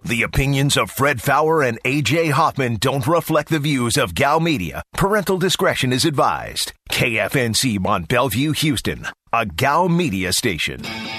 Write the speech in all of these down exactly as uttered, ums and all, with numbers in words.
The opinions of Fred Faour and A J Hoffman don't reflect the views of Gal Media. Parental discretion is advised. K F N C Mont Bellevue, Houston, a Gal Media station.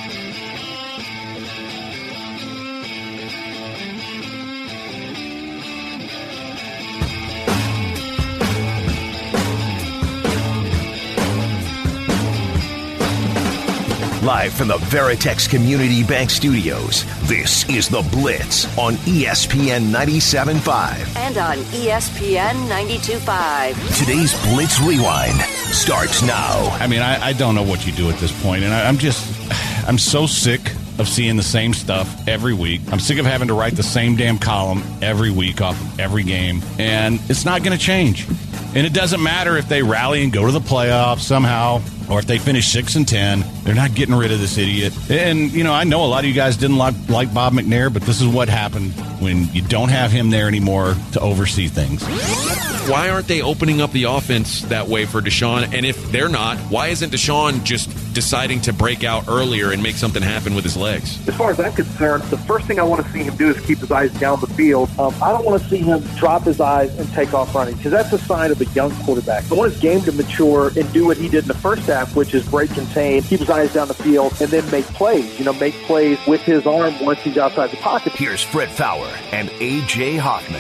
Live from the Veritex Community Bank Studios, this is The Blitz on E S P N ninety-seven point five. And on E S P N ninety-two point five. Today's Blitz Rewind starts now. I mean, I, I don't know what you do at this point, and I, I'm just, I'm so sick of seeing the same stuff every week. I'm sick of having to write the same damn column every week off of every game, and it's not going to change. And it doesn't matter if they rally and go to the playoffs somehow, or if they finish six and ten, they're not getting rid of this idiot. And, you know, I know a lot of you guys didn't like, like Bob McNair, but this is what happened when you don't have him there anymore to oversee things. Why aren't they opening up the offense that way for Deshaun? And if they're not, why isn't Deshaun just deciding to break out earlier and make something happen with his legs? As far as I'm concerned, the first thing I want to see him do is keep his eyes down the field. Um, I don't want to see him drop his eyes and take off running, because that's a sign of a young quarterback. I want his game to mature and do what he did in the first half, which is break, contain, keep his eyes down the field, and then make plays. You know, make plays with his arm once he's outside the pocket. Here's Fred Faour and A J Hoffman.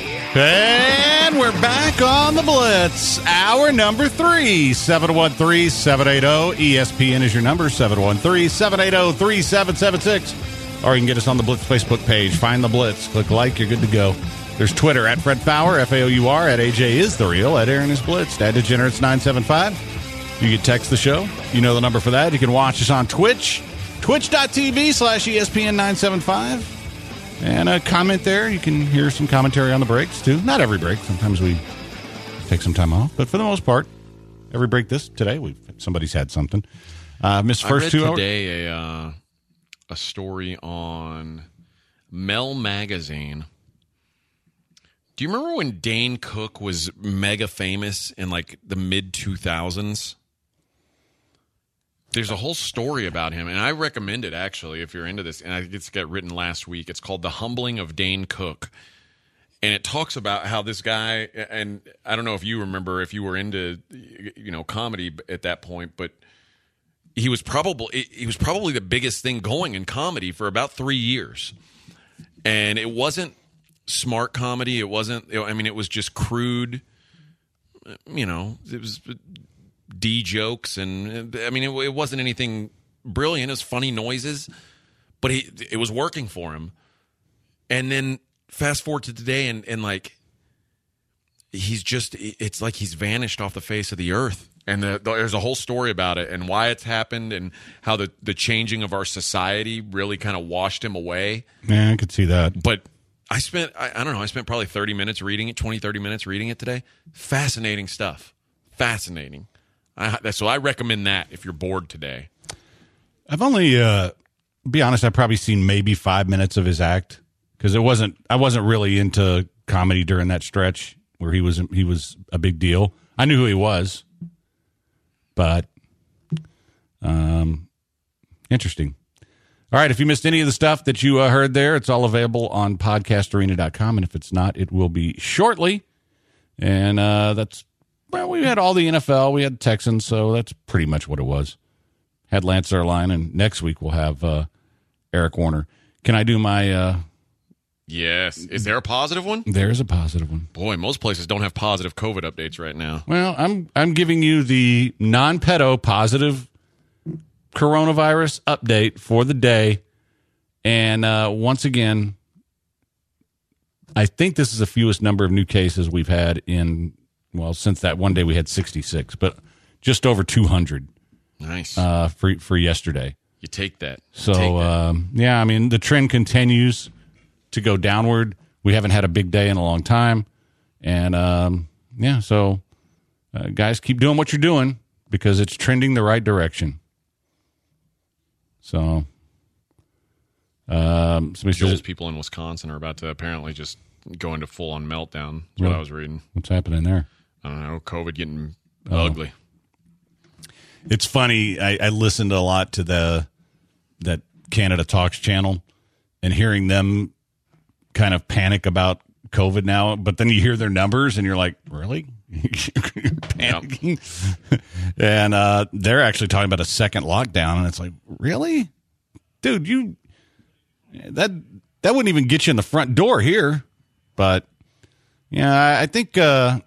And we're back on the Blitz. Hour number three, seven one three, seven eight zero. E S P N is your number, seven one three, seven eight zero, three seven seven six. Or you can get us on the Blitz Facebook page. Find the Blitz. Click like. You're good to go. There's Twitter, at Fred Faour, F A O U R, at A J is the real, at Aaron is Blitzed, at Degenerates nine seven five. You can text the show. You know the number for that. You can watch us on Twitch, twitch.tv slash ESPN nine seven five. And a comment there. You can hear some commentary on the breaks, too. Not every break. Sometimes we take some time off. But for the most part, every break this today, we've somebody's had something. Uh, missed first I read two today hours. a, uh, a story on Mel Magazine. Do you remember when Dane Cook was mega famous in like the mid two thousands? There's a whole story about him, and I recommend it, actually, if you're into this. And I it's got written last week. It's called The Humbling of Dane Cook. And it talks about how this guy, and I don't know if you remember, if you were into, you know, comedy at that point, but he was probably he was probably the biggest thing going in comedy for about three years. And it wasn't smart comedy. It wasn't, I mean, it was just crude, you know, it was D jokes, and I mean, it, it wasn't anything brilliant. It was funny noises, but he, it was working for him. And then fast forward to today, and, and like, he's just, it's like he's vanished off the face of the earth. And the, the, there's a whole story about it and why it's happened and how the, the changing of our society really kind of washed him away. Yeah, I could see that. But I spent, I, I don't know, I spent probably thirty minutes reading it, twenty, thirty minutes reading it today. Fascinating stuff. Fascinating. I, so I recommend that if you're bored today. I've only, uh, be honest, I've probably seen maybe five minutes of his act, because it wasn't, I wasn't really into comedy during that stretch where he was, he was a big deal. I knew who he was, but, um, interesting. All right, if you missed any of the stuff that you uh, heard there, it's all available on podcast arena dot com, and if it's not, it will be shortly. And uh, that's, well, we had all the N F L, we had Texans, so that's pretty much what it was. Had Lance Zierlein, and next week we'll have uh, Eric Warner. Can I do my... Uh, yes. Is there a positive one? There's a positive one. Boy, most places don't have positive COVID updates right now. Well, I'm I'm giving you the non-pedo positive coronavirus update for the day. And uh, once again, I think this is the fewest number of new cases we've had in, well, since that one day we had sixty-six, but just over two hundred. Nice. Uh, for, for yesterday. You take that. You so, take that. Um, yeah, I mean, the trend continues to go downward. We haven't had a big day in a long time. And, um, yeah, so, uh, guys, keep doing what you're doing because it's trending the right direction. So, um, somebody Joel's says, people in Wisconsin are about to apparently just go into full-on meltdown. That's What? what I was reading. What's happening there? I don't know. COVID getting Oh. ugly. It's funny. I, I listened a lot to the that Canada Talks channel, and hearing them kind of panic about COVID now, but then you hear their numbers and you're like, really? You're panicking? Yep. And uh, they're actually talking about a second lockdown, and it's like, really? Dude, you that that wouldn't even get you in the front door here. But yeah, I think uh,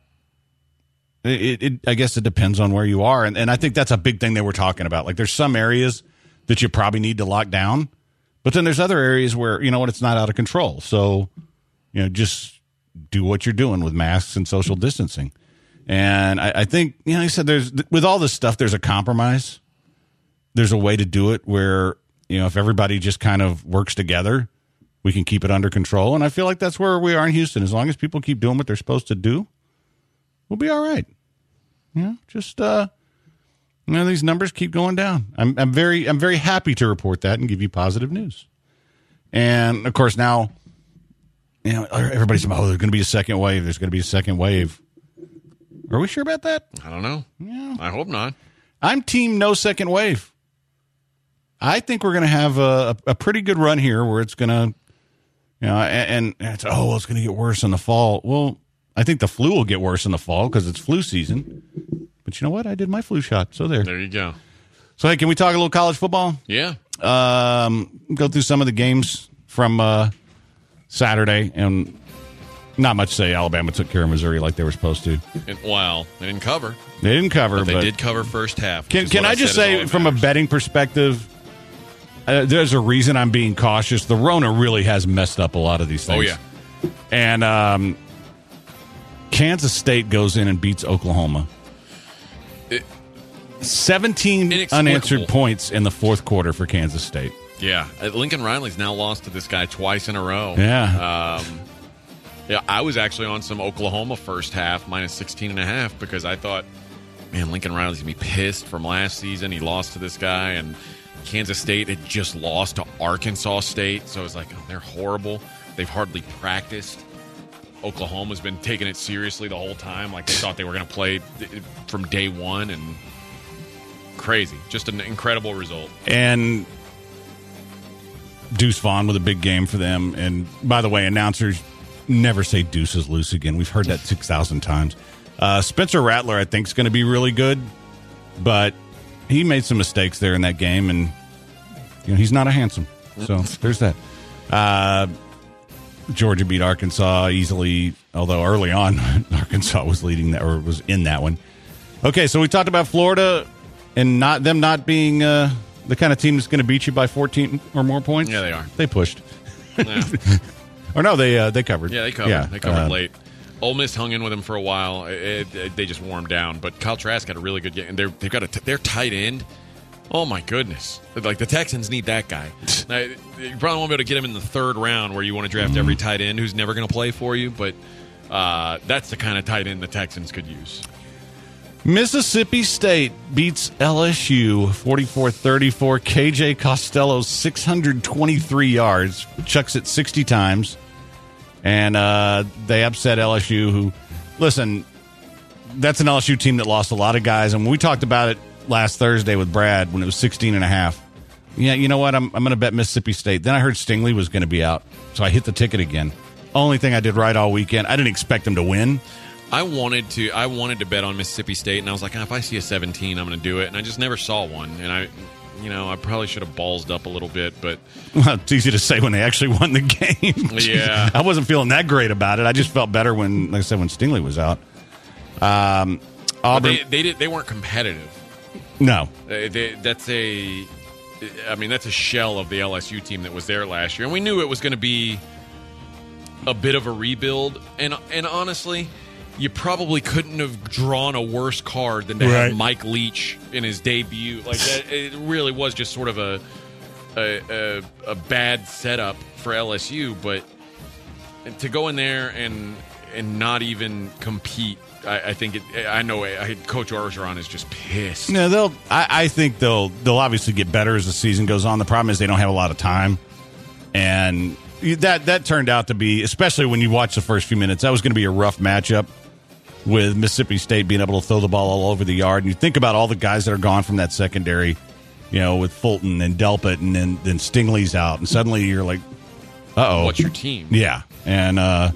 it, it. I guess it depends on where you are, and and I think that's a big thing that we're talking about. Like, there's some areas that you probably need to lock down, but then there's other areas where, you know what, it's not out of control. So, you know, just do what you're doing with masks and social distancing. And I, I think, you know, he said there's, with all this stuff, there's a compromise. There's a way to do it where, you know, if everybody just kind of works together, we can keep it under control. And I feel like that's where we are in Houston. As long as people keep doing what they're supposed to do, we'll be all right. You know, just, uh, you know, these numbers keep going down. I'm, I'm very, I'm very happy to report that and give you positive news. And of course, now, you know, everybody's about, oh, there's going to be a second wave. There's going to be a second wave. Are we sure about that? I don't know. Yeah. I hope not. I'm team no second wave. I think we're going to have a, a pretty good run here where it's going to, you know, and, and it's, oh, well, it's going to get worse in the fall. Well, I think the flu will get worse in the fall because it's flu season. But you know what? I did my flu shot, so there. There you go. So, hey, can we talk a little college football? Yeah. Um, go through some of the games from uh, Saturday, and not much to say. Alabama took care of Missouri like they were supposed to. And, well, they didn't cover. They didn't cover, but they but did cover first half. Can, can I, I just say, from a betting perspective, uh, there's a reason I'm being cautious. The Rona really has messed up a lot of these things. Oh, yeah. And um, Kansas State goes in and beats Oklahoma. It, seventeen unanswered points in the fourth quarter for Kansas State. Yeah. Lincoln Riley's now lost to this guy twice in a row. Yeah. Um, yeah, I was actually on some Oklahoma first half, minus sixteen and a half, because I thought, man, Lincoln Riley's going to be pissed from last season. He lost to this guy, and Kansas State had just lost to Arkansas State. So I was like, oh, they're horrible. They've hardly practiced. Oklahoma's been taking it seriously the whole time. Like, they thought they were going to play from day one, and crazy. Just an incredible result. And Deuce Vaughn with a big game for them. And by the way, announcers never say Deuce is loose again. We've heard that six thousand times. Uh, Spencer Rattler, I think, is going to be really good, but he made some mistakes there in that game, and you know, he's not a handsome. So there's that. Uh, Georgia beat Arkansas easily, although early on Arkansas was leading that, or was in that one. Okay, so we talked about Florida and not them not being uh, the kind of team that's going to beat you by fourteen or more points. Yeah, they are. They pushed. Yeah. Or no, they uh, they covered. Yeah, they covered. Yeah, they covered uh, late. Ole Miss hung in with them for a while. It, it, they just warmed down. But Kyle Trask had a really good game. And they're, they've got a t- their tight end. Oh, my goodness. Like, the Texans need that guy. Now, you probably won't be able to get him in the third round where you want to draft every tight end who's never going to play for you. But uh, that's the kind of tight end the Texans could use. Mississippi State beats L S U forty-four thirty-four. K J Costello, six hundred twenty-three yards, chucks it sixty times. And uh, they upset L S U, who, listen, that's an L S U team that lost a lot of guys. And we talked about it last Thursday with Brad when it was sixteen and a half. Yeah, you know what? I'm, I'm going to bet Mississippi State. Then I heard Stingley was going to be out, so I hit the ticket again. Only thing I did right all weekend. I didn't expect them to win. I wanted to I wanted to bet on Mississippi State, and I was like, oh, if I see a seventeen, I'm going to do it. And I just never saw one. And I, you know, I probably should have ballsed up a little bit, but well, it's easy to say when they actually won the game. Yeah, I wasn't feeling that great about it. I just felt better when, like I said, when Stingley was out. Um, Auburn, they, they did they weren't competitive. No, they, they, that's a, I mean, that's a shell of the L S U team that was there last year, and we knew it was going to be a bit of a rebuild. And and honestly, you probably couldn't have drawn a worse card than to right. have Mike Leach in his debut. Like that, it really was just sort of a a, a a bad setup for L S U. But to go in there and and not even compete, I, I think it. I know I, Coach Orgeron is just pissed. No, they'll. I, I think they'll. They'll obviously get better as the season goes on. The problem is they don't have a lot of time, and that that turned out to be, especially when you watch the first few minutes, that was going to be a rough matchup with Mississippi State being able to throw the ball all over the yard. And you think about all the guys that are gone from that secondary, you know, with Fulton and Delpit, and then then Stingley's out, and suddenly you're like, uh oh, what's your team? Yeah. And uh,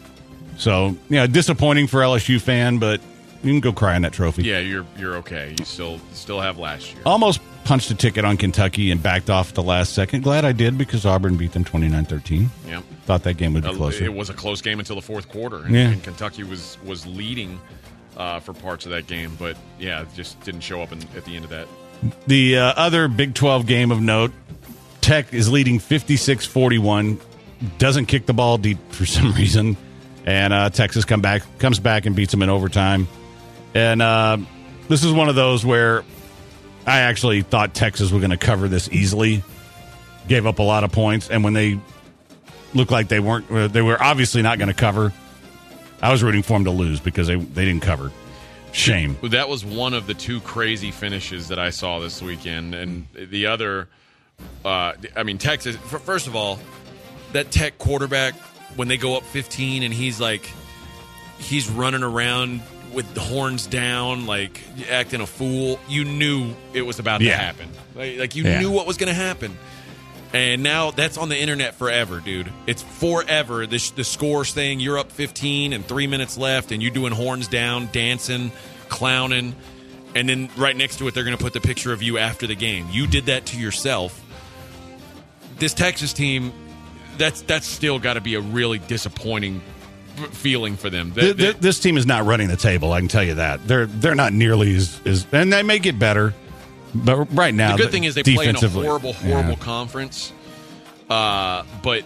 so, yeah, disappointing for L S U fan, but you can go cry on that trophy. Yeah, you're you're okay. You still still have last year. Almost punched a ticket on Kentucky and backed off at the last second. Glad I did because Auburn beat them twenty-nine thirteen. Yeah. Thought that game would be Uh, closer. It was a close game until the fourth quarter, and, Yeah. and Kentucky was was leading uh, for parts of that game, but yeah, it just didn't show up in, at the end of that. The uh, other Big twelve game of note, Tech is leading fifty-six forty-one, doesn't kick the ball deep for some reason, and uh, Texas come back comes back and beats them in overtime. And uh, this is one of those where I actually thought Texas was going to cover this easily, gave up a lot of points, and when they looked like they weren't, uh, they were obviously not going to cover, I was rooting for them to lose because they, they didn't cover. Shame. That was one of the two crazy finishes that I saw this weekend, and the other, uh, I mean, Texas. First of all, that Tech quarterback, when they go up fifteen and he's like, he's running around with the horns down, like acting a fool. You knew it was about Yeah. to happen. Like, like you Yeah. knew what was going to happen. And now that's on the internet forever, dude. It's forever. The, the score saying you're up fifteen and three minutes left, and you doing horns down, dancing, clowning, and then right next to it, they're going to put the picture of you after the game. You did that to yourself. This Texas team, that's that's still got to be a really disappointing feeling for them. They, Th- th- this team is not running the table. I can tell you that they're they're not nearly as, as and they may get better, but right now the good thing is they play in a defensively- horrible, horrible yeah. conference. Uh, but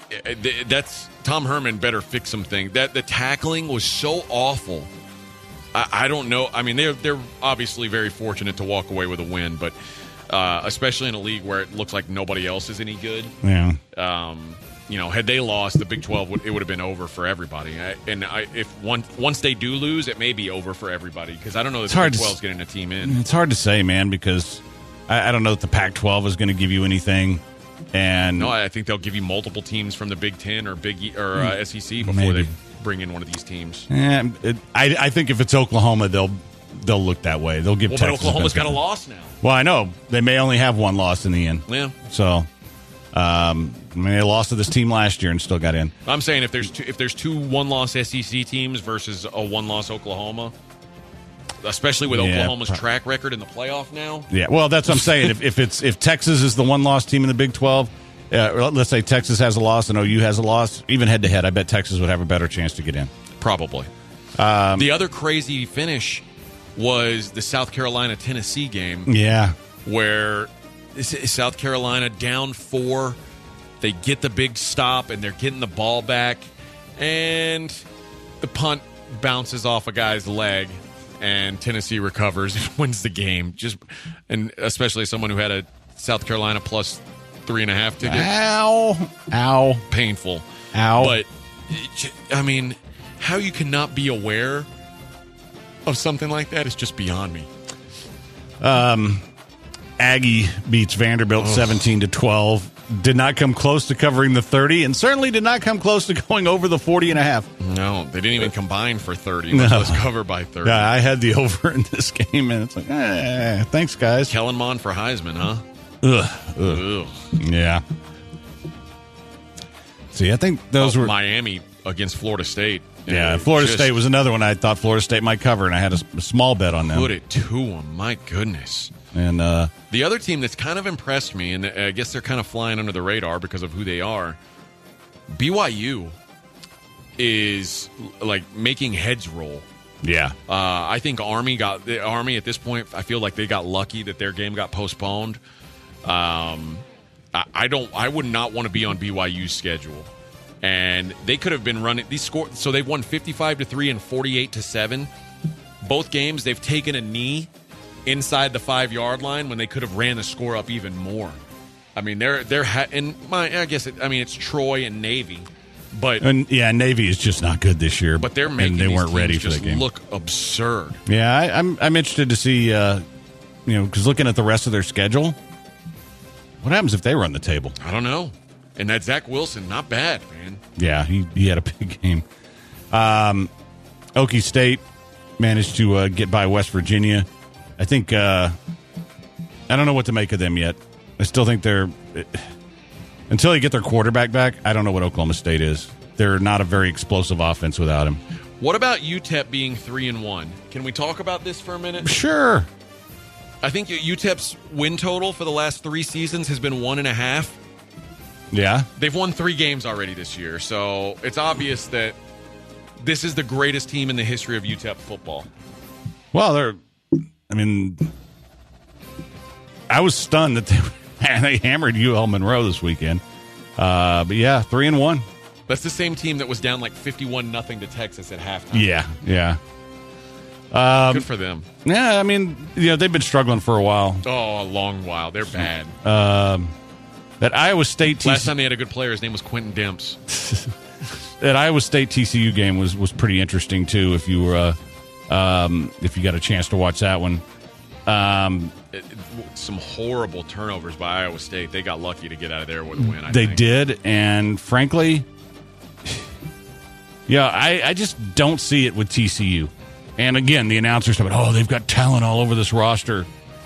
that's Tom Herman better fix some things. That the tackling was so awful. I, I don't know. I mean, they're they're obviously very fortunate to walk away with a win, but uh, especially in a league where it looks like nobody else is any good. Yeah. Um, you know, had they lost, the Big twelve would, it would have been over for everybody. I, and I, if one, once they do lose, it may be over for everybody because I don't know that It's the hard Big to twelve is s- getting a team in. It's hard to say, man, because I, I don't know that the Pac twelve is going to give you anything. And No, I think they'll give you multiple teams from the Big Ten or Big E- or uh, S E C before Maybe. they bring in one of these teams. eh, it, I, I think if it's Oklahoma, they'll they'll look that way. They'll give Well, but Texas a Oklahoma's got a benefit. loss now. Well, I know they may only have one loss in the end. Yeah, So, um, I mean, they lost to this team last year and still got in. I'm saying if there's two, if there's two one-loss S E C teams versus a one-loss Oklahoma, especially with Yeah, Oklahoma's pro- track record in the playoff now. Yeah, well, that's what I'm saying. if, if it's if Texas is the one loss team in the Big twelve, uh, or let's say Texas has a loss and O U has a loss, even head to head, I bet Texas would have a better chance to get in. Probably. Um, the other crazy finish was the South Carolina-Tennessee game Yeah, where S- South Carolina down four, they get the big stop and they're getting the ball back, and the punt bounces off a guy's leg, and Tennessee recovers and wins the game. Just and especially someone who had a South Carolina plus three and a half ticket. ow, ow, Painful. ow. But, I mean, how you cannot be aware of something like that is just beyond me. Aggie beats Vanderbilt seventeen to twelve. Did not come close to covering the thirty, and certainly did not come close to going over the forty and a half. No, they didn't even combine for thirty, much No. less cover by thirty. Yeah, I had the over in this game, and it's like, eh, thanks, guys. Kellen Mond for Heisman, huh? Ugh, ugh. Ugh. Yeah. See, I think those Oh, were. Miami against Florida State. Yeah, Uh, Florida just State was another one I thought Florida State might cover, and I had a, s- a small bet on them. put it to them. My goodness. And uh, The other team that's kind of impressed me, and I guess they're kind of flying under the radar because of who they are, B Y U is like making heads roll. yeah, Uh, I think Army got the Army at this point. I feel like they got lucky that their game got postponed. Um, I, I don't. I would not want to be on B Y U's schedule, and they could have been running these score. So they've won fifty-five to three and forty-eight to seven. Both games they've taken a knee inside the five yard line when they could have ran the score up even more. I mean, they're they're ha- and my I guess it, I mean it's Troy and Navy, but and yeah, Navy is just not good this year. but they're making and they these weren't teams ready for just the game. look absurd. Yeah, I, I'm I'm interested to see, uh, you know, because looking at the rest of their schedule, what happens if they run the table? I don't know. And that Zach Wilson, not bad, man. Yeah, he, he had a big game. Um, Okie State managed to uh, get by West Virginia. I think uh, I don't know what to make of them yet. I still think they're until they get their quarterback back. I don't know what Oklahoma State is. they're not a very explosive offense without him. What about U T E P being three and one? Can we talk about this for a minute? Sure. I think U T E P's win total for the last three seasons has been one and a half. Yeah. They've won three games already this year, so it's obvious that this is the greatest team in the history of U T E P football. Well, they're, I mean, I was stunned that they, they hammered U L Monroe this weekend. Uh, but yeah, three and one. That's the same team that was down like fifty-one nothing to Texas at halftime. Yeah, yeah. Um, Good for them. Yeah, I mean, you know, they've been struggling for a while. Oh, a long while. They're bad. Um, that Iowa State T C U, last time they had a good player, his name was Quentin Demps. that Iowa State T C U game was was pretty interesting too. If you were, uh, um, if you got a chance to watch that one, um, it, it, some horrible turnovers by Iowa State. They got lucky to get out of there with a win. I they think. did, and frankly, yeah, I, I just don't see it with T C U. And again, the announcers said, "Oh, they've got talent all over this roster."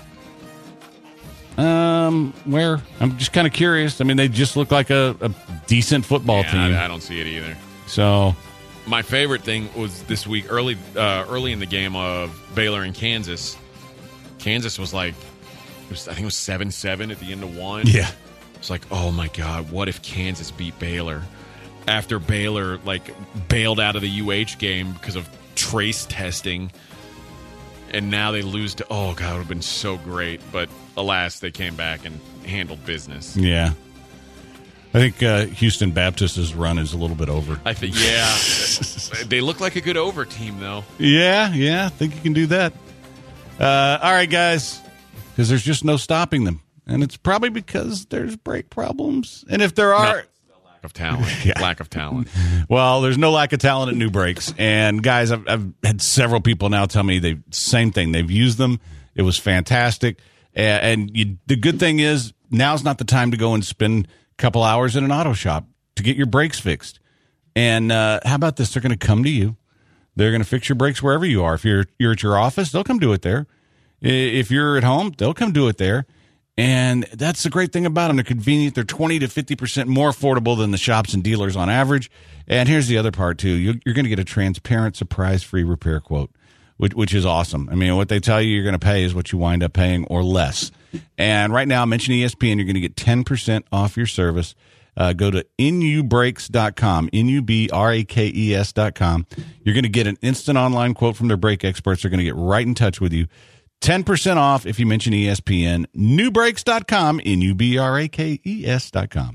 Um, where? I'm just kind of curious. I mean, they just look like a, a decent football yeah, team. I, I don't see it either. So, my favorite thing was this week, early, uh, early in the game of Baylor and Kansas. Kansas was like, it was, I think it was seven seven at the end of one. yeah. It's like, oh my God, what if Kansas beat Baylor? After Baylor like bailed out of the U H game because of trace testing, and now they lose to, oh God, it would have been so great. But alas, they came back and handled business. Yeah. I think uh, Houston Baptist's run is a little bit over. I think, yeah. They look like a good over team, though. Yeah, yeah. I think you can do that. Uh, all right, guys, because there's just no stopping them. And it's probably because there's brake problems. And if there are... No. Of talent, yeah. Lack of talent. Well, there's no lack of talent at New Brakes, and guys, I've, I've had several people now tell me they same thing. They've used them; it was fantastic. And, and you, the good thing is, now's not the time to go and spend a couple hours in an auto shop to get your brakes fixed. And uh, how about this? They're going to come to you. They're going to fix your brakes wherever you are. If you're you're at your office, they'll come do it there. If you're at home, they'll come do it there. And that's the great thing about them. They're convenient. They're twenty to fifty percent more affordable than the shops and dealers on average. And here's the other part, too. You're, you're going to get a transparent, surprise-free repair quote, which, which is awesome. I mean, what they tell you you're going to pay is what you wind up paying or less. And right now, mention E S P N, you're going to get ten percent off your service. Uh, go to N U brakes dot com, N U B R A K E S dot com. You're going to get an instant online quote from their brake experts. They're going to get right in touch with you. ten percent off if you mention E S P N. New brakes dot com, N U B R A K E S dot com.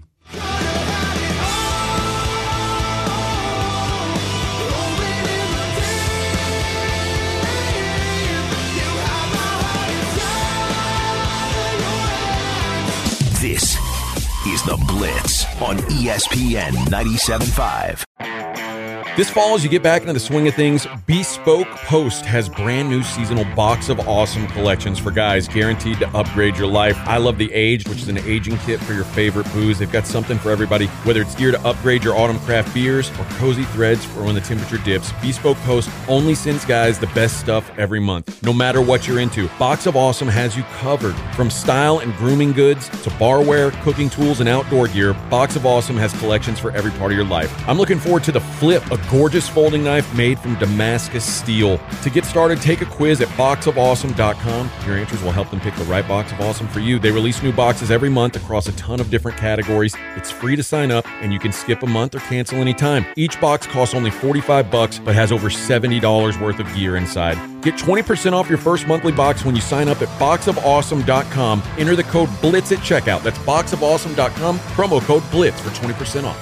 This is The Blitz on E S P N ninety-seven point five. This fall, as you get back into the swing of things, Bespoke Post has brand new seasonal Box of Awesome collections for guys guaranteed to upgrade your life. I love the Aged, which is an aging kit for your favorite booze. They've got something for everybody, whether it's gear to upgrade your autumn craft beers or cozy threads for when the temperature dips. Bespoke Post only sends guys the best stuff every month, no matter what you're into. Box of Awesome has you covered. From style and grooming goods to barware, cooking tools, and outdoor gear, Box of Awesome has collections for every part of your life. I'm looking forward to the Flip, a gorgeous folding knife made from Damascus steel. To get started, take a quiz at box of awesome dot com. Your answers will help them pick the right Box of Awesome for you. They release new boxes every month across a ton of different categories. It's free to sign up, and you can skip a month or cancel anytime. Each box costs only forty-five bucks, but has over seventy dollars worth of gear inside. Get twenty percent off your first monthly box when you sign up at box of awesome dot com. Enter the code BLITZ at checkout. That's box of awesome dot com, promo code BLITZ for twenty percent off.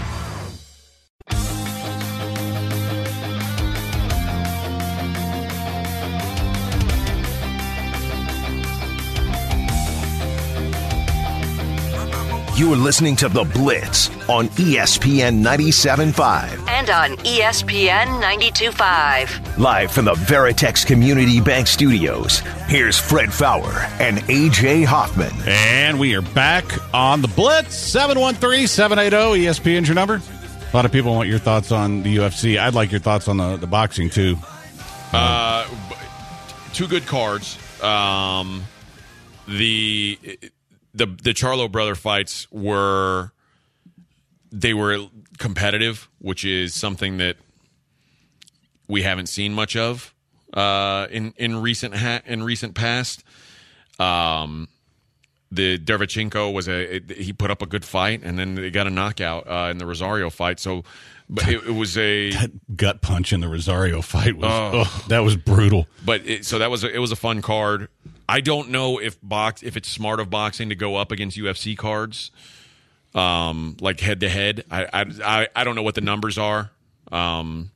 You are listening to The Blitz on E S P N ninety-seven point five. And on E S P N ninety-two point five. Live from the Veritex Community Bank Studios, here's Fred Faour and A J Hoffman. And we are back on The Blitz. seven one three, seven eight zero, E S P N's your number. A lot of people want your thoughts on the U F C. I'd like your thoughts on the, the boxing, too. Uh, two good cards. Um, the... The the Charlo brother fights were they were competitive, which is something that we haven't seen much of uh, in in recent ha- in recent past. Um, the Derevchenko was a it, he put up a good fight, and then they got a knockout uh, in the Rosario fight. So, but it, it was a that gut punch in the Rosario fight was oh, oh that was brutal. But it, so that was a, it was a fun card. I don't know if box if it's smart of boxing to go up against U F C cards, um, like head to head. I I I don't know what the numbers are. Um,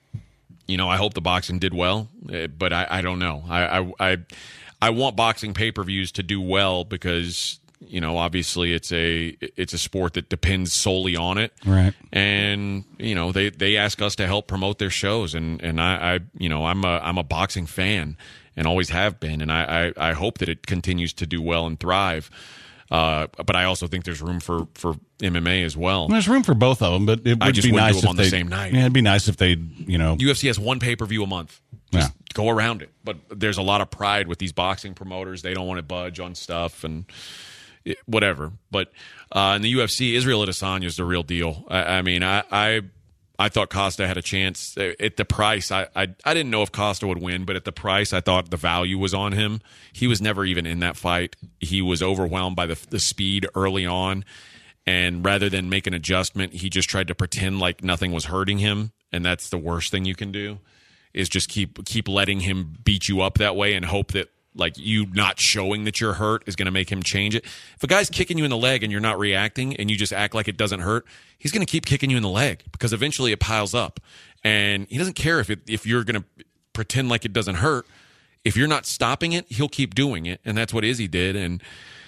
you know, I hope the boxing did well, but I, I don't know. I I I, I want boxing pay per views to do well because you know obviously it's a it's a sport that depends solely on it, right? And you know they, they ask us to help promote their shows, and and I, I you know I'm a I'm a boxing fan. And always have been, and I, I, I hope that it continues to do well and thrive. Uh, but I also think there's room for, for M M A as well. There's room for both of them, but it would I just be wouldn't nice do them if on they, the same night. Yeah, it'd be nice if they, you know, U F C has one pay per view a month. Just yeah. go around it. But there's a lot of pride with these boxing promoters. They don't want to budge on stuff and it, whatever. But uh, in the U F C, Israel Adesanya is the real deal. I, I mean, I. I I thought Costa had a chance at the price. I, I I didn't know if Costa would win, but at the price, I thought the value was on him. He was never even in that fight. He was overwhelmed by the the speed early on, and rather than make an adjustment, he just tried to pretend like nothing was hurting him, and that's the worst thing you can do, is just keep keep letting him beat you up that way and hope that like you not showing that you're hurt is going to make him change it. If a guy's kicking you in the leg and you're not reacting and you just act like it doesn't hurt, he's going to keep kicking you in the leg because eventually it piles up. And he doesn't care if it, if you're going to pretend like it doesn't hurt. If you're not stopping it, he'll keep doing it. And that's what Izzy did. And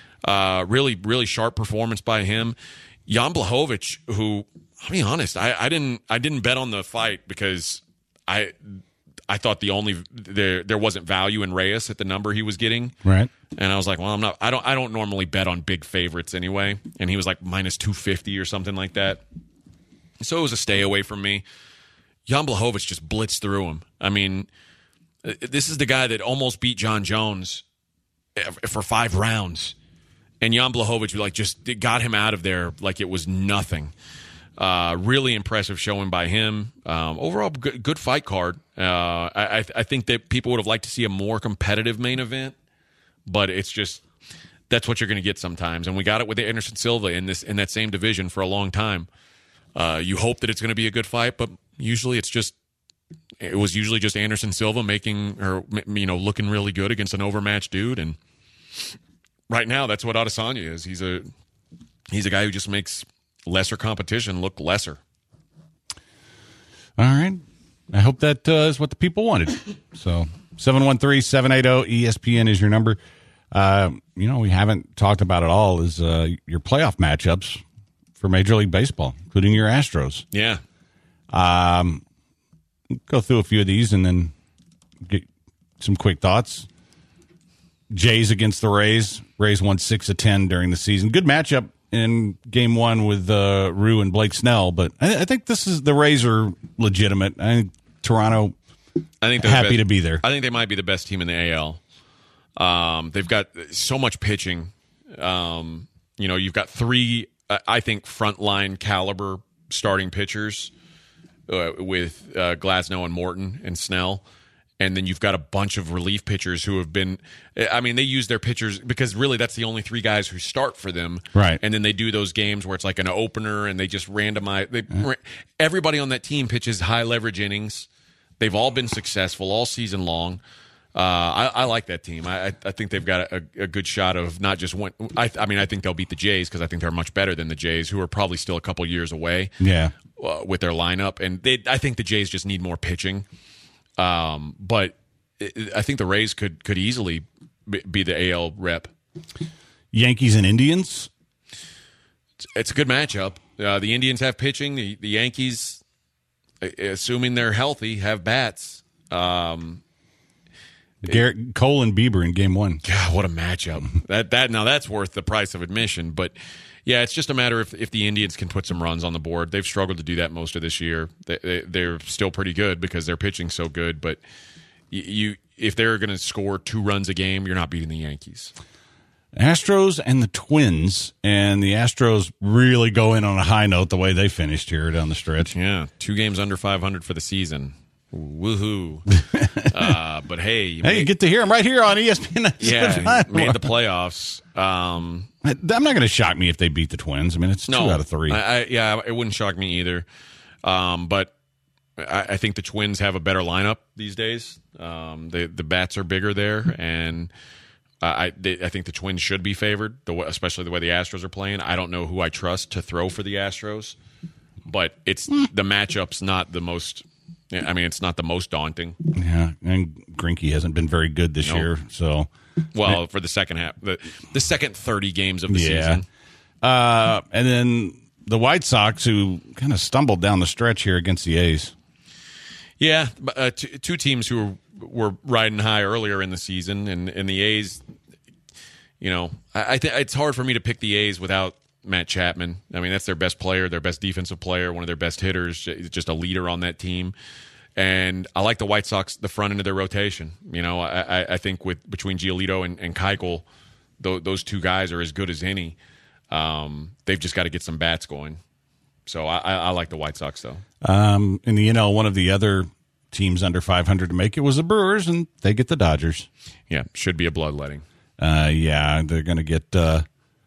uh, really, really sharp performance by him. Jan Blachowicz, who, I'll be honest, I, I didn't I didn't bet on the fight because I – I thought the only there there wasn't value in Reyes at the number he was getting, right? And I was like, well, I'm not. I don't. I don't normally bet on big favorites anyway. And he was like minus two fifty or something like that. So it was a stay away from me. Jan Blachowicz just blitzed through him. I mean, this is the guy that almost beat John Jones for five rounds, and Jan Blachowicz like just got him out of there like it was nothing. Uh, really impressive showing by him. Um, overall, good, good fight card. Uh, I, I think that people would have liked to see a more competitive main event, but it's just that's what you're going to get sometimes. And we got it with Anderson Silva in this in that same division for a long time. Uh, you hope that it's going to be a good fight, but usually it's just it was usually just Anderson Silva making or you know looking really good against an overmatched dude. And right now, that's what Adesanya is. He's a he's a guy who just makes lesser competition look lesser. All right. I hope that uh, is what the people wanted. So seven one three, seven eight zero, E S P N is your number. Uh, you know, we haven't talked about at all is uh, your playoff matchups for Major League Baseball, including your Astros. Yeah. Um, go through a few of these and then get some quick thoughts. Jays against the Rays. Rays won six of ten during the season. Good matchup in game one with uh, Rue and Blake Snell, but I, I think this is the Rays are legitimate. I think Toronto, I think they're happy the best, to be there. I think they might be the best team in the A L. Um, they've got so much pitching. Um, you know, you've got three, uh, I think, frontline caliber starting pitchers uh, with uh, Glasnow and Morton and Snell. And then you've got a bunch of relief pitchers who have been – I mean, they use their pitchers because really that's the only three guys who start for them. Right. And then they do those games where it's like an opener and they just randomize they, yeah. – everybody on that team pitches high-leverage innings. They've all been successful all season long. Uh, I, I like that team. I, I think they've got a, a good shot of not just one – I, I mean, I think they'll beat the Jays because I think they're much better than the Jays, who are probably still a couple years away yeah. uh, with their lineup. And they, I think the Jays just need more pitching. Um, but I think the Rays could could easily be the A L rep. Yankees and Indians. It's, it's a good matchup. Uh, the Indians have pitching. The, the Yankees, assuming they're healthy, have bats. Um, Garrett it, Cole and Bieber in game one. God, what a matchup! that that now that's worth the price of admission. But yeah, it's just a matter of if the Indians can put some runs on the board. They've struggled to do that most of this year. They, they, they're still pretty good because they're pitching so good. But you, you if they're going to score two runs a game, you're not beating the Yankees. Astros and the Twins, and the Astros really go in on a high note the way they finished here down the stretch. Yeah, two games under five hundred for the season. Woohoo. uh, but hey. You hey, made, you get to hear them right here on E S P N. Yeah, made the playoffs. Um, I'm not going to shock me if they beat the Twins. I mean, it's no, two out of three. I, I, yeah, it wouldn't shock me either. Um, but I, I think the Twins have a better lineup these days. Um, the, the bats are bigger there, and I, they, I think the Twins should be favored, the, especially the way the Astros are playing. I don't know who I trust to throw for the Astros, but it's the matchup's not the most – I mean, it's not the most daunting. Yeah, and Greinke hasn't been very good this nope. year. So, well, for the second half, the, the second thirty games of the yeah. season. Uh, and then the White Sox, who kind of stumbled down the stretch here against the A's. Yeah, uh, t- two teams who were, were riding high earlier in the season, and, and the A's, you know, I, I think it's hard for me to pick the A's without Matt Chapman. I mean, that's their best player, their best defensive player, one of their best hitters, just a leader on that team. And I like the White Sox, the front end of their rotation. You know, I, I think with between Giolito and, and Keuchel, th- those two guys are as good as any. Um, they've just got to get some bats going. So I, I, I like the White Sox, though. Um, and the, you know, one of the other teams under five hundred to make it was the Brewers, and they get the Dodgers. Yeah, should be a bloodletting. Uh, yeah, they're going to get. Uh,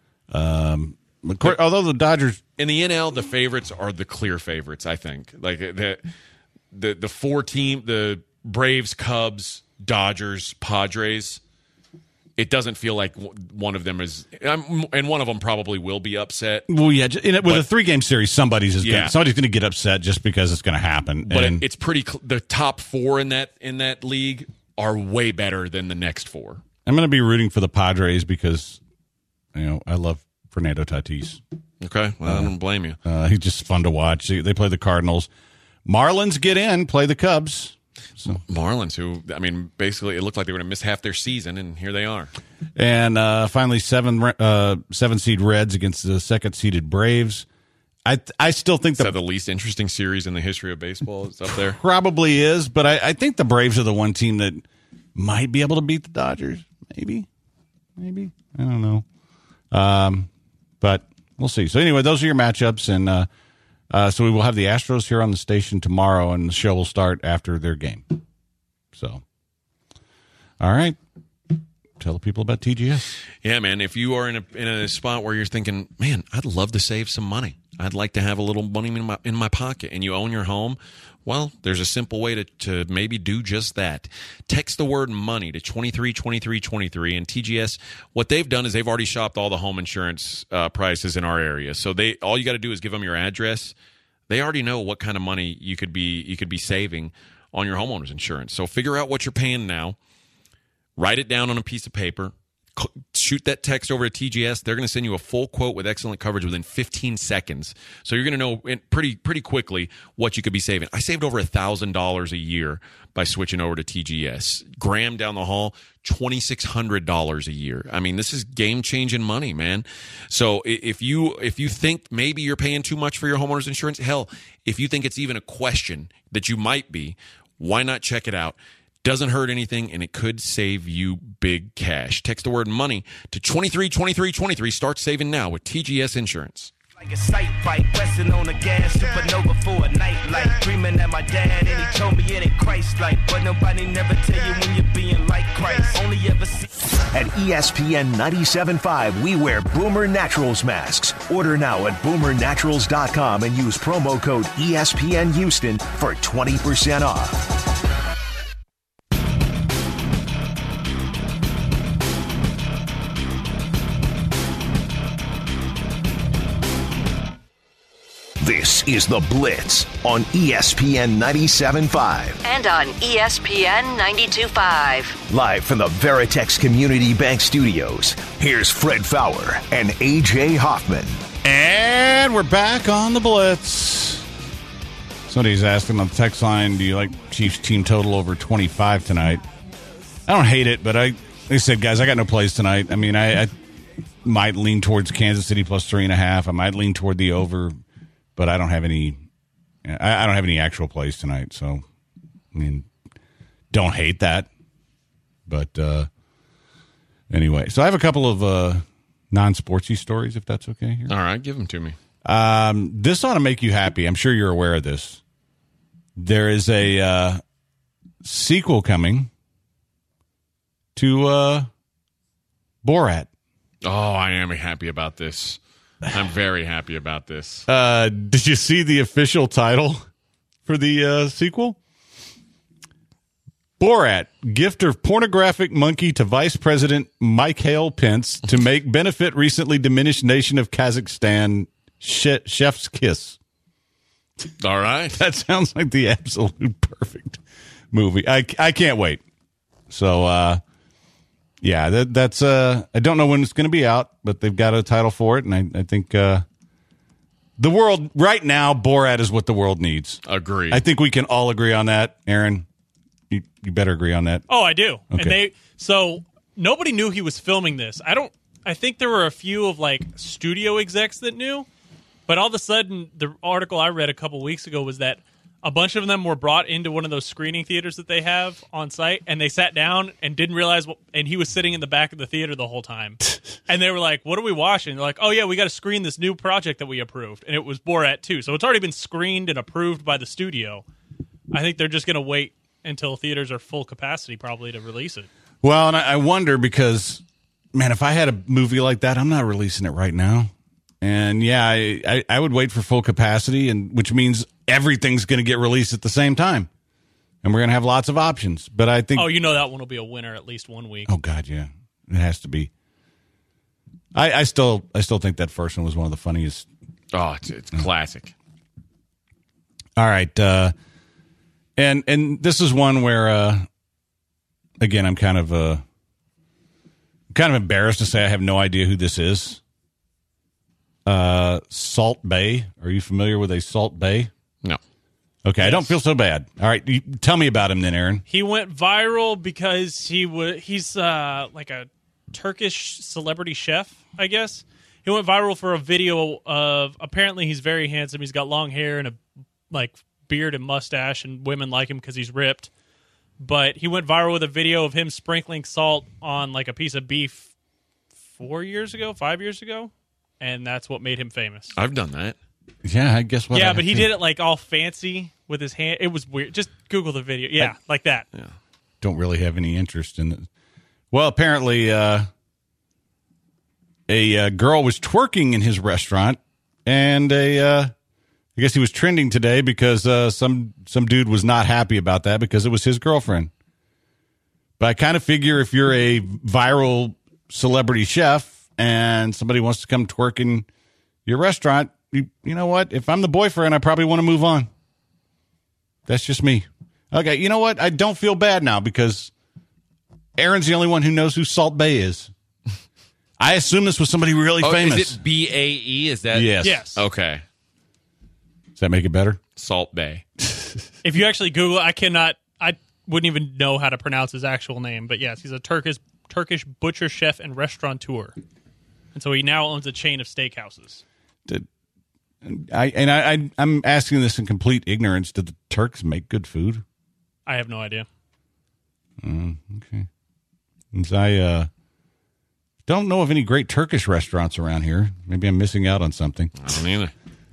um, although the Dodgers in the N L, the favorites are the clear favorites. I think like the the the four team, the Braves, Cubs, Dodgers, Padres. It doesn't feel like one of them is, and one of them probably will be upset. Well, yeah, in it, with but, a three-game series, somebody's is yeah. gonna, somebody's going to get upset just because it's going to happen. But and, it, it's pretty. Cl- the top four in that in that league are way better than the next four. I'm going to be rooting for the Padres because, you know, I love Fernando Tatis. Okay, well, uh, I don't blame you. Uh, he's just fun to watch. They play the Cardinals. Marlins get in, play the Cubs. So. Marlins, who, I mean, basically it looked like they were going to miss half their season, and here they are. And uh, finally, seven uh, seven seed Reds against the second seeded Braves. I I still think the, the least interesting series in the history of baseball is up there. Probably is, but I, I think the Braves are the one team that might be able to beat the Dodgers. Maybe, maybe I don't know. Um, but we'll see. So anyway, those are your matchups, and uh, uh, so we will have the Astros here on the station tomorrow, and the show will start after their game. So, all right. Tell the people about T G S. Yeah, man. If you are in a in a spot where you're thinking, man, I'd love to save some money. I'd like to have a little money in my in my pocket, and you own your home. Well, there's a simple way to, to maybe do just that. Text the word money to twenty-three twenty-three twenty-three, and T G S, what they've done is they've already shopped all the home insurance uh, prices in our area. So they all you got to do is give them your address. They already know what kind of money you could be you could be saving on your homeowner's insurance. So figure out what you're paying now. Write it down on a piece of paper. Shoot that text over to T G S. They're going to send you a full quote with excellent coverage within fifteen seconds. So you're going to know pretty pretty quickly what you could be saving. I saved over one thousand dollars a year by switching over to T G S. Graham down the hall, two thousand six hundred dollars a year. I mean, this is game-changing money, man. So if you if you think maybe you're paying too much for your homeowner's insurance, hell, if you think it's even a question that you might be, why not check it out? Doesn't hurt anything, and it could save you big cash. Text the word money to twenty-three twenty-three twenty-three. Start saving now with T G S Insurance. Like a sight bike, resting on the gas, supernova for a night light. Dreaming at my dad, and he told me it ain't Christ-like. But nobody never tell you when you're being like Christ. Only ever see. At E S P N ninety-seven point five, we wear Boomer Naturals masks. Order now at boomer naturals dot com and use promo code E S P N Houston for twenty percent off. This is The Blitz on E S P N ninety-seven point five. And on E S P N ninety-two point five. Live from the Veritex Community Bank Studios, here's Fred Fowler and A J Hoffman. And we're back on The Blitz. Somebody's asking on the text line, do you like Chiefs team total over twenty-five tonight? I don't hate it, but I, like I said, guys, I got no plays tonight. I mean, I, I might lean towards Kansas City plus three and a half. I might lean toward the over. But I don't have any. I don't have any actual plays tonight, so I mean, don't hate that. But uh, Anyway, so I have a couple of uh, non-sportsy stories, if that's okay. Here. All right, give them to me. Um, this ought to make you happy. I'm sure you're aware of this. There is a uh, sequel coming to uh, Borat. Oh, I am happy about this. I'm very happy about this. Uh, did you see the official title for the uh, sequel? Borat, gift of pornographic monkey to Vice President Mikhail Pence to make benefit recently diminished nation of Kazakhstan che- chef's kiss. All right. That sounds like the absolute perfect movie. I, I can't wait. So, uh, yeah, that, that's, uh, I don't know when it's going to be out, but they've got a title for it. And I, I think, uh, the world right now, Borat is what the world needs. Agree. I think we can all agree on that. Aaron, you, you better agree on that. Oh, I do. Okay. And they, so nobody knew he was filming this. I don't, I think there were a few of like studio execs that knew, but all of a sudden the article I read a couple weeks ago was that a bunch of them were brought into one of those screening theaters that they have on site, and they sat down and didn't realize what, and he was sitting in the back of the theater the whole time. And they were like, what are we watching? They're like, oh yeah, we got to screen this new project that we approved. And it was Borat two. So it's already been screened and approved by the studio. I think they're just going to wait until theaters are full capacity probably to release it. Well, and I, I wonder because, man, if I had a movie like that, I'm not releasing it right now. And yeah, I, I, I would wait for full capacity, and which means everything's going to get released at the same time. And we're going to have lots of options. But I think... Oh, you know that one will be a winner at least one week. Oh, God, yeah. It has to be. I, I still I still think that first one was one of the funniest. Oh, it's, it's classic. All right. Uh, and and this is one where, uh, again, I'm kind of uh, kind of embarrassed to say I have no idea who this is. Uh, Salt Bae. Are you familiar with a Salt Bae? No. Okay, yes. I don't feel so bad. All right, you, tell me about him then, Aaron. He went viral because he was he's uh, like a Turkish celebrity chef, I guess. He went viral for a video of apparently he's very handsome. He's got long hair and a like beard and mustache, and women like him because he's ripped. But he went viral with a video of him sprinkling salt on like a piece of beef four years ago, five years ago. And that's what made him famous. I've done that. Yeah, I guess what. Yeah, I but he to. did it like all fancy with his hand. It was weird. Just Google the video. Yeah, I, like that. Yeah. Don't really have any interest in it. Well, apparently, uh, a uh, girl was twerking in his restaurant, and a uh, I guess he was trending today because uh, some some dude was not happy about that because it was his girlfriend. But I kind of figure if you're a viral celebrity chef and somebody wants to come twerk in your restaurant, you, you know what? If I'm the boyfriend, I probably want to move on. That's just me. Okay, you know what? I don't feel bad now because Aaron's the only one who knows who Salt Bae is. I assume this was somebody really oh, famous. Is it B A E? Is that? Yes. Yes. Okay. Does that make it better? Salt Bae. If you actually Google, I cannot. I wouldn't even know how to pronounce his actual name. But yes, he's a Turkish Turkish butcher, chef, and restaurateur. And so he now owns a chain of steakhouses. Did I and I, I I'm asking this in complete ignorance. Did the Turks make good food? I have no idea. Mm, okay. Since I uh, don't know of any great Turkish restaurants around here. Maybe I'm missing out on something. I don't either.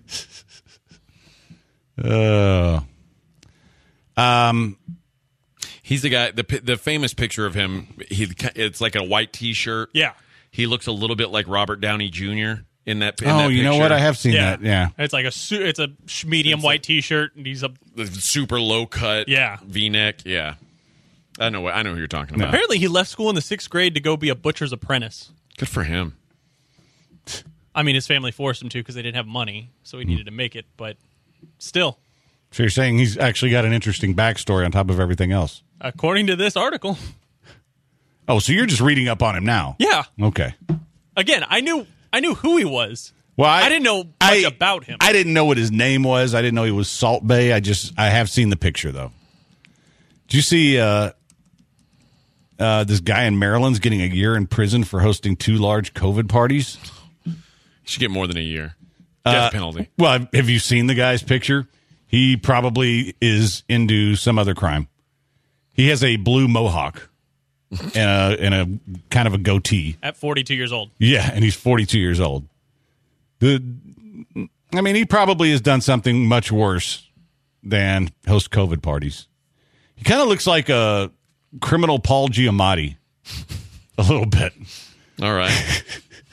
Oh. uh, um. He's the guy. the The famous picture of him. He it's like a white T-shirt. Yeah. He looks a little bit like Robert Downey Junior in that. In oh, that you know what? I have seen Yeah. that. Yeah. It's like a su- it's a sh- medium It's white like- T-shirt, and he's a. The super low cut. Yeah. V-neck. Yeah. I know. what I know who you're talking about. Apparently, he left school in the sixth grade to go be a butcher's apprentice. Good for him. I mean, his family forced him to because they didn't have money, so he needed to make it. But still, So you're saying he's actually got an interesting backstory on top of everything else? according to this article, Oh, so you're just reading up on him now? yeah. Okay. Again, I knew I knew who he was. Well, I, I didn't know much I- about him. I didn't know what his name was. I didn't know he was Salt Bae. I just I have seen the picture though. Did you see uh, uh, this guy in Maryland's getting a year in prison for hosting two large COVID parties? He should get more than a year. Death Uh, penalty. Well, have you seen the guy's picture? He probably is into some other crime. He has a blue mohawk. and a, and a kind of a goatee. At forty-two years old. Yeah, and he's forty-two years old. The, I mean, he probably has done something much worse than host COVID parties. He kind of looks like a criminal Paul Giamatti. A little bit. All right.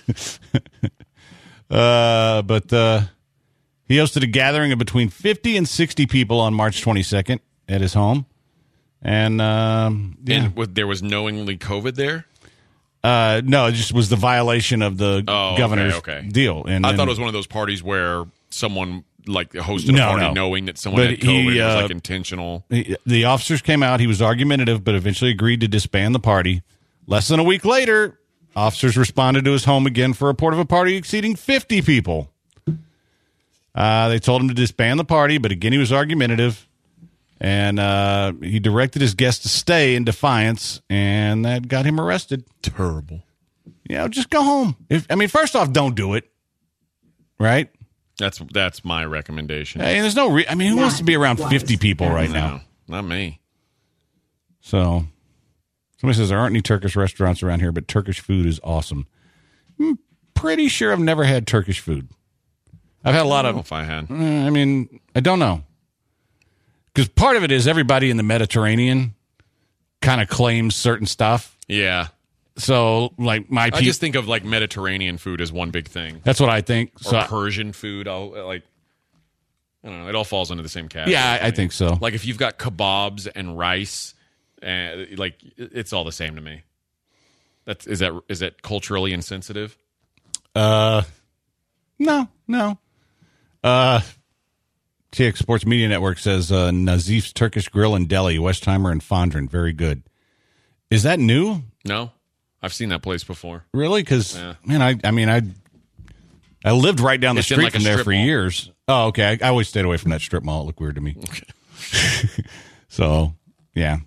uh, but uh, he hosted a gathering of between fifty and sixty people on March twenty-second at his home. And, um, yeah. and w- there was knowingly COVID there? Uh, no, it just was the violation of the oh, governor's okay, okay. deal. And I then, thought it was one of those parties where someone like hosted a No, party no. knowing that someone But had COVID. he, It was uh, like intentional. The, the officers came out. He was argumentative, but eventually agreed to disband the party. Less than a week later, officers responded to his home again for a report of a party exceeding fifty people. Uh, they told him to disband the party, but again, he was argumentative. And uh, he directed his guests to stay in defiance, and that got him arrested. Terrible. You know, just go home. If, I mean, first off, don't do it. Right? That's that's my recommendation. Hey, there's no. Re- I mean, who wants to be around fifty people right now? No, not me. So, somebody says there aren't any Turkish restaurants around here, but Turkish food is awesome. I'm pretty sure I've never had Turkish food. I've had a lot I of. don't know if I had. Uh, I mean, I don't know. Because part of it is everybody in the Mediterranean kind of claims certain stuff. Yeah. So, like, my I people. just think of like Mediterranean food as one big thing. That's what I think. Or So, Persian food. I'll, like, I don't know. It all falls under the same category. yeah, I, I think so. Like if you've got kebabs and rice, uh, like it's all the same to me. That's is that is that culturally insensitive? Uh, no, no. Uh, T X Sports Media Network says uh, Nazif's Turkish Grill in Delhi, Westheimer and Fondren, very good. Is that new? No, I've seen that place before. Really? Because Yeah. man, I I mean I I lived right down the It's in street like a from there strip for mall. years. Oh, okay. I, I always stayed away from that strip mall. It looked weird to me. Okay. So yeah.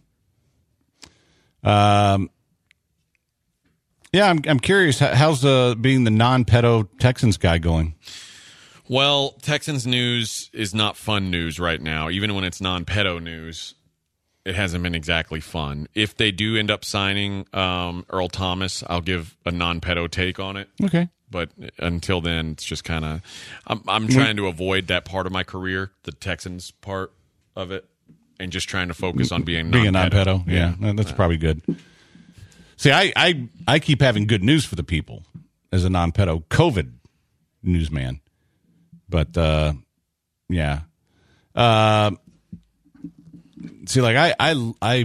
Um. Yeah, I'm I'm curious. How- How's uh, being the non-pedo Texans guy going? Well, Texans news is not fun news right now. Even when it's non-pedo news, it hasn't been exactly fun. If they do end up signing um, Earl Thomas, I'll give a non-pedo take on it. Okay. But until then, it's just kind of I'm, I'm trying to avoid that part of my career, the Texans part of it, and just trying to focus on being Being a non-pedo. non-pedo, yeah, yeah, that's probably good. See, I, I I keep having good news for the people as a non-pedo COVID newsman, but uh, yeah. Uh, see, like I I I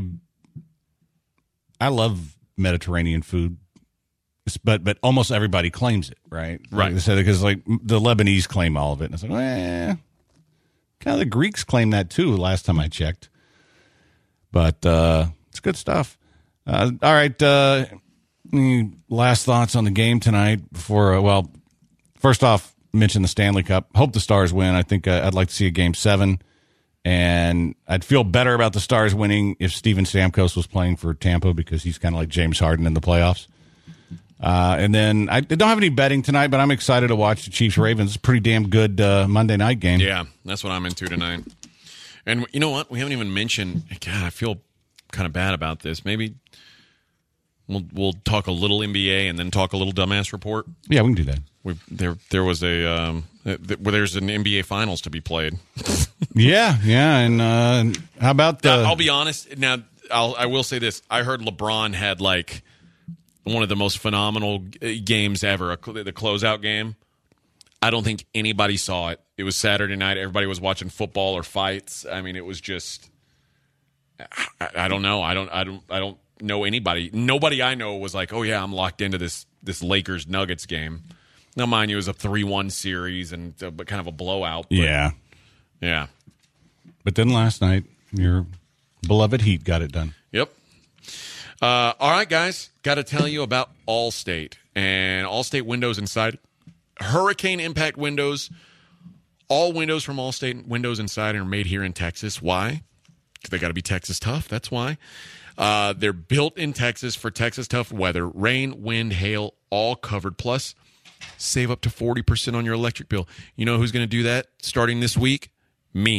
I love Mediterranean food, but but almost everybody claims it, right? Right. Like, because like the Lebanese claim all of it, and it's like, eh, kind of the Greeks claim that too. Last time I checked, but uh, it's good stuff. Uh, all right. Uh, any last thoughts on the game tonight before, uh, well, first off, mention the Stanley Cup. Hope the Stars win. I think uh, I'd like to see a game seven, and I'd feel better about the Stars winning if Steven Stamkos was playing for Tampa because he's kind of like James Harden in the playoffs. Uh, and then I don't have any betting tonight, but I'm excited to watch the Chiefs-Ravens. It's a pretty damn good uh, Monday night game. Yeah, that's what I'm into tonight. And you know what? We haven't even mentioned. God, I feel kind of bad about this. Maybe we'll we'll talk a little N B A and then talk a little dumbass report. Yeah, we can do that. We there there was a um, th- well, there's an N B A finals to be played. Yeah, yeah. And uh, how about the? Now, I'll be honest. Now, I'll I will say this. I heard LeBron had like one of the most phenomenal g- games ever. A, the closeout game. I don't think anybody saw it. It was Saturday night. Everybody was watching football or fights. I mean, it was just. I, I don't know. I don't. I don't. I don't know anybody. Nobody I know was like, "Oh yeah, I'm locked into this this Lakers Nuggets game." Now, mind you, it was a three one series and uh, but kind of a blowout. But, yeah, yeah. but then last night, your beloved Heat got it done. Yep. Uh, all right, guys. Got to tell you about Allstate and Allstate Windows Inside. Hurricane impact windows. All windows from Allstate Windows Inside are made here in Texas. Why? Because they got to be Texas tough. That's why. Uh, they're built in Texas for Texas tough weather. Rain, wind, hail, all covered. Plus, save up to forty percent on your electric bill. You know who's going to do that starting this week? Me.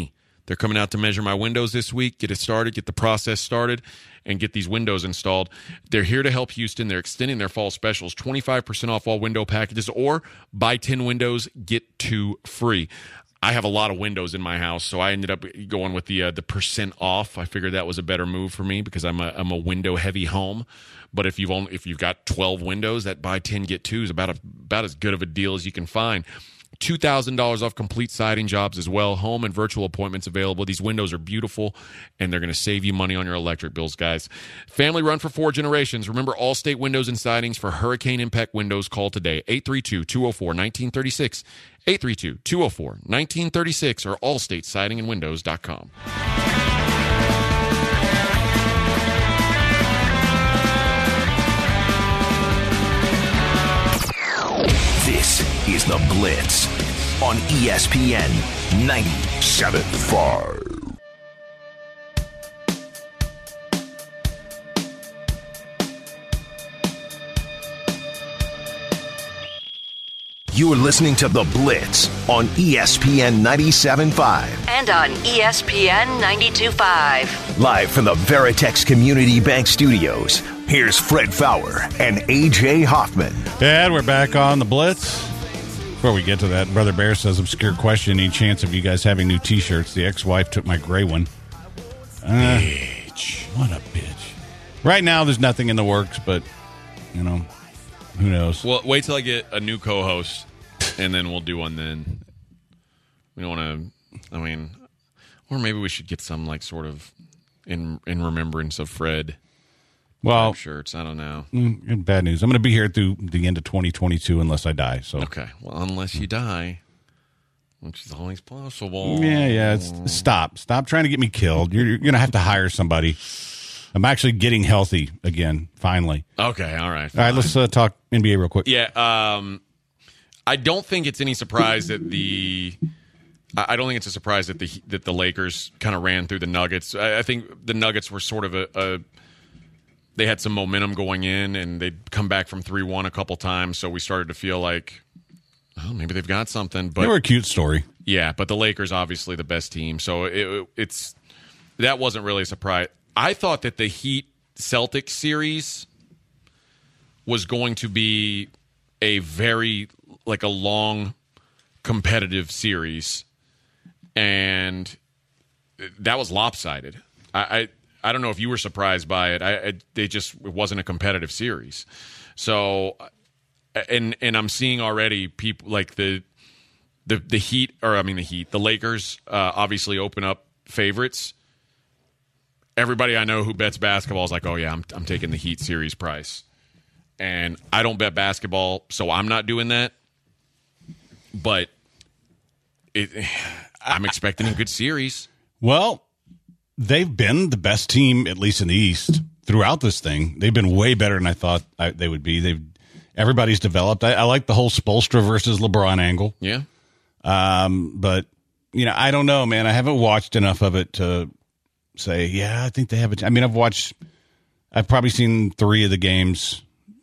They're coming out to measure my windows this week, get it started, get the process started, and get these windows installed. They're here to help Houston. They're extending their fall specials, twenty-five percent off all window packages, or buy ten windows, get two free. I have a lot of windows in my house, so I ended up going with the uh, the percent off. I figured that was a better move for me because I'm a I'm a window heavy home. But if you've only if you've got twelve windows, that buy ten get two is about a, about as good of a deal as you can find. two thousand dollars off complete siding jobs as well. Home and virtual appointments available. These windows are beautiful, and they're going to save you money on your electric bills, guys. Family run for four generations. Remember, Allstate Windows and Sidings for hurricane impact windows. Call today, eight three two, two oh four, one nine three six, eight three two, two oh four, one nine three six, or allstate siding and windows dot com. This is The Blitz on E S P N ninety-seven point five. You're listening to The Blitz on E S P N ninety-seven point five. And on E S P N ninety-two point five. Live from the Veritex Community Bank Studios, here's Fred Fowler and A J Hoffman. And we're back on The Blitz. Before we get to that, Brother Bear says, obscure question, any chance of you guys having new T-shirts? The ex-wife took my gray one. Uh, bitch. What a bitch. Right now, there's nothing in the works, but, you know, who knows? Well, wait till I get a new co-host, and then we'll do one then. We don't want to, I mean, or maybe we should get some, like, sort of in in remembrance of Fred. Well, shirts. I don't know. Mm, bad news. I'm going to be here through the end of twenty twenty-two unless I die. So okay. Well, unless you die, which is always possible. Yeah, yeah. It's, stop. Stop trying to get me killed. You're, you're going to have to hire somebody. I'm actually getting healthy again, finally. Okay, all right. Fine. All right, let's uh, talk N B A real quick. Yeah, um, I don't think it's any surprise that the I don't think it's a surprise that the that the Lakers kind of ran through the Nuggets. I, I think the Nuggets were sort of a, a they had some momentum going in, and they'd come back from three one a couple times, so we started to feel like, oh, maybe they've got something. But they were a cute story. Yeah, but the Lakers obviously the best team, so it, it's that wasn't really a surprise. I thought that the Heat Celtics series was going to be a very like a long competitive series, and that was lopsided. I. I I don't know if you were surprised by it. I, I they just it wasn't a competitive series. So, and and I'm seeing already people like the the the Heat, or I mean the Heat, the Lakers uh, obviously open up favorites. Everybody I know who bets basketball is like, oh yeah, I'm I'm taking the Heat series price, and I don't bet basketball, so I'm not doing that. But it, I'm expecting a good series. Well, they've been the best team, at least in the East, throughout this thing. They've been way better than I thought I, they would be. They've everybody's developed. I, I like the whole Spoelstra versus LeBron angle. Yeah. Um, but you know, I don't know, man. I haven't watched enough of it to say, yeah, I think they have a. I mean, I've watched. I've probably seen three of the games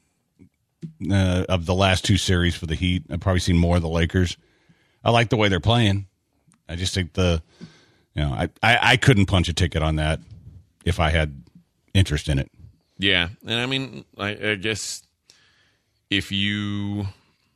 uh, of the last two series for the Heat. I've probably seen more of the Lakers. I like the way they're playing. I just think the. You know, I, I, I couldn't punch a ticket on that if I had interest in it. Yeah, and I mean, I, I guess if you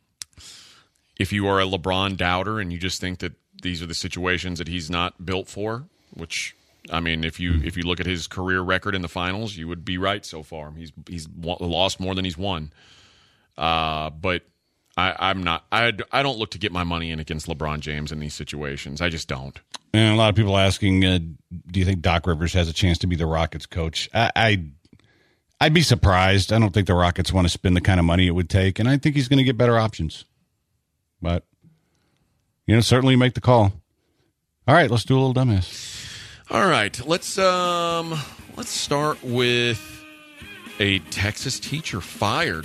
if you are a LeBron doubter and you just think that these are the situations that he's not built for, which I mean, if you if you look at his career record in the finals, you would be right so far. He's he's lost more than he's won. Uh, but I, I'm not. I I don't look to get my money in against LeBron James in these situations. I just don't. And a lot of people asking, uh, do you think Doc Rivers has a chance to be the Rockets coach? I, I, I'd be surprised. I don't think the Rockets want to spend the kind of money it would take, and I think he's going to get better options. But, you know, certainly make the call. All right, let's do a little dumbass. All right, let's um, let's start with a Texas teacher fired.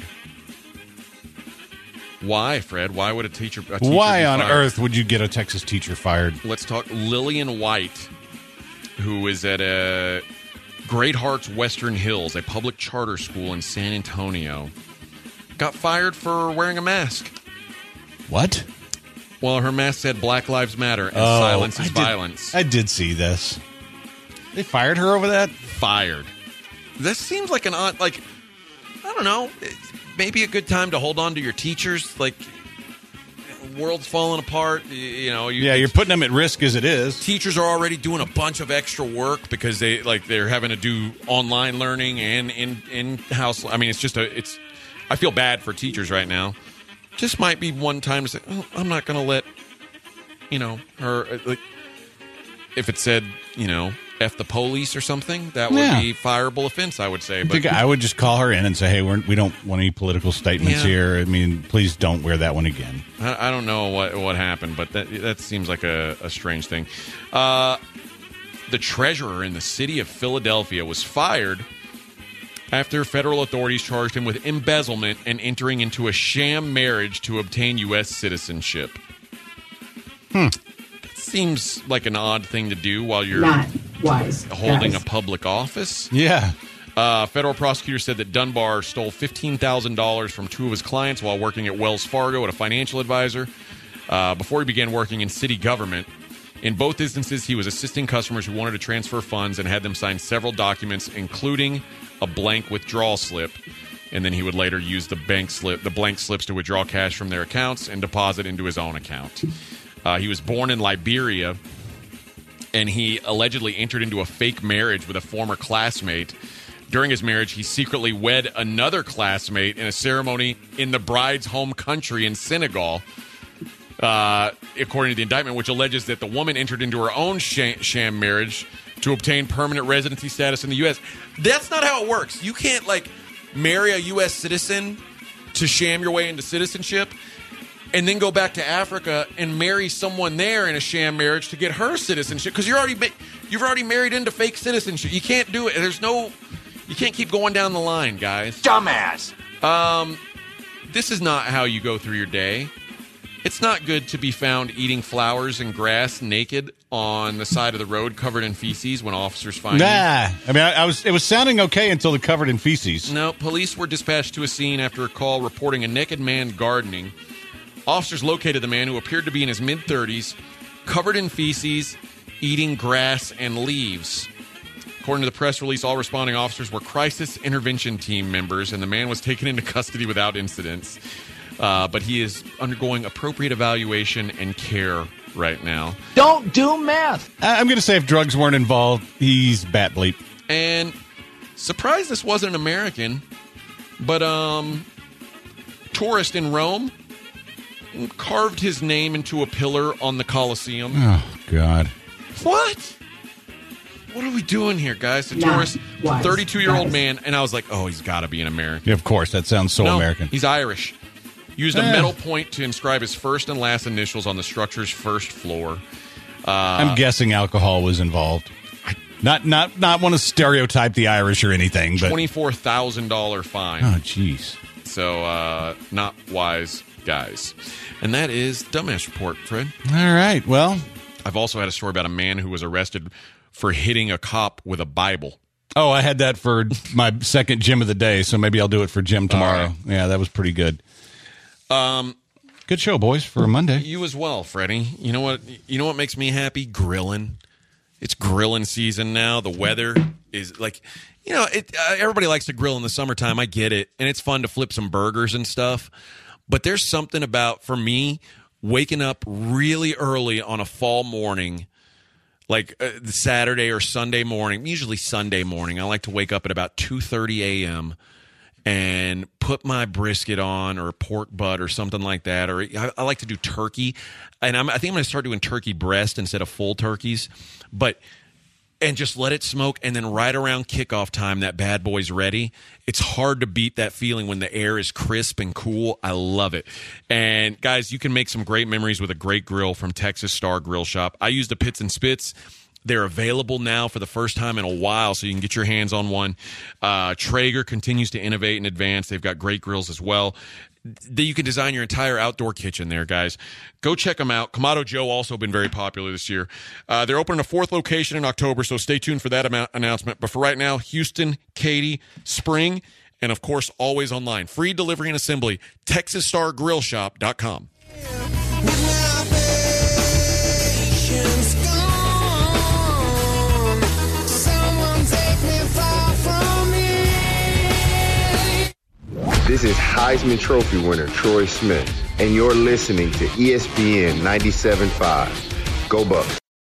Why, Fred? Why would a teacher? A teacher Why on fired? earth would you get a Texas teacher fired? Let's talk Lillian White, who is at a Great Hearts Western Hills, a public charter school in San Antonio, got fired for wearing a mask. What? Well, her mask said Black Lives Matter and Oh, silence I is did- violence. I did see this. They fired her over that? Fired. This seems like an odd, like, I don't know, maybe a good time to hold on to your teachers. Like, world's falling apart. You, you know, you, Yeah, you're putting them at risk as it is. teachers are already doing a bunch of extra work because they like they're having to do online learning and in in house. I mean, it's just a it's. I feel bad for teachers right now. Just might be one time to say, oh, I'm not going to let you know her. Like, if it said, you know, F the police or something, that would Yeah. be fireable offense, I would say. I But think I would just call her in and say, hey, we're, we don't want any political statements Yeah. here. I mean, please don't wear that one again. I, I don't know what what happened, but that that seems like a, a strange thing. Uh, the treasurer in the city of Philadelphia was fired after federal authorities charged him with embezzlement and entering into a sham marriage to obtain U S citizenship. Hmm. That seems like an odd thing to do while you're Not wise. holding guys. a public office. Yeah. Uh, federal prosecutor said that Dunbar stole fifteen thousand dollars from two of his clients while working at Wells Fargo at a financial advisor uh, before he began working in city government. In both instances, he was assisting customers who wanted to transfer funds and had them sign several documents, including a blank withdrawal slip. And then he would later use the bank slip, the blank slips to withdraw cash from their accounts and deposit into his own account. Uh, he was born in Liberia, and he allegedly entered into a fake marriage with a former classmate. During his marriage, he secretly wed another classmate in a ceremony in the bride's home country in Senegal, uh, according to the indictment, which alleges that the woman entered into her own sham, sham marriage to obtain permanent residency status in the U S. That's not how it works. You can't, like, marry a U S citizen to sham your way into citizenship and then go back to Africa and marry someone there in a sham marriage to get her citizenship, because you're already you've already married into fake citizenship. You can't do it. There's no, you can't keep going down the line, guys. Dumbass. Um, this is not how you go through your day. It's not good to be found eating flowers and grass naked on the side of the road covered in feces when officers find you. Nah. I mean, I, I was. It was sounding okay until the covered in feces. No, police were dispatched to a scene after a call reporting a naked man gardening. Officers located the man, who appeared to be in his mid-thirties, covered in feces, eating grass and leaves. According to the press release, all responding officers were crisis intervention team members, and the man was taken into custody without incidents. Uh, but he is undergoing appropriate evaluation and care right now. Don't do meth. I, I'm going to say if drugs weren't involved, he's bat bleep. And surprised this wasn't an American, but um, tourist in Rome carved his name into a pillar on the Colosseum. Oh, God. What? What are we doing here, guys? The Not tourist, wise, thirty-two-year-old guys. man, and I was like, oh, he's got to be an American. Yeah, of course. That sounds so No, American. he's Irish. Used a Eh. metal point to inscribe his first and last initials on the structure's first floor. Uh, I'm guessing alcohol was involved. Not not not want to stereotype the Irish or anything, but twenty-four thousand dollars fine. oh, jeez. So, uh, not wise guys. And that is Dumbass Report, Fred. All right. Well, I've also had a story about a man who was arrested for hitting a cop with a Bible. oh, I had that for my second gym of the day, so maybe I'll do it for Jim tomorrow. right. Yeah, that was pretty good. Um, Good show, boys, for a Monday. you as well, Freddie. You know what? You know what makes me happy? Grilling. It's grilling season now. The weather is like, you know, it. Uh, everybody likes to grill in the summertime. I get it, and it's fun to flip some burgers and stuff. But there's something about, for me, waking up really early on a fall morning, like uh, Saturday or Sunday morning, usually Sunday morning. I like to wake up at about two thirty a.m. and put my brisket on, or pork butt or something like that. Or I, I like to do turkey. And I'm, I think I'm going to start doing turkey breast instead of full turkeys. But and just let it smoke, and then right around kickoff time, that bad boy's ready. It's hard to beat that feeling when the air is crisp and cool. I love it. And, guys, you can make some great memories with a great grill from Texas Star Grill Shop. I use the Pits and Spits. They're available now for the first time in a while, so you can get your hands on one. Uh, Traeger continues to innovate and advance. They've got great grills as well. That you can design your entire outdoor kitchen there, guys. Go check them out. Kamado Joe also been very popular this year. Uh, they're opening a fourth location in October, so stay tuned for that amount announcement. But for right now, Houston, Katy, Spring, and, of course, always online. Free delivery and assembly, texas star grill shop dot com. When I've been This is Heisman Trophy winner Troy Smith, and you're listening to E S P N ninety-seven point five. Go Bucks.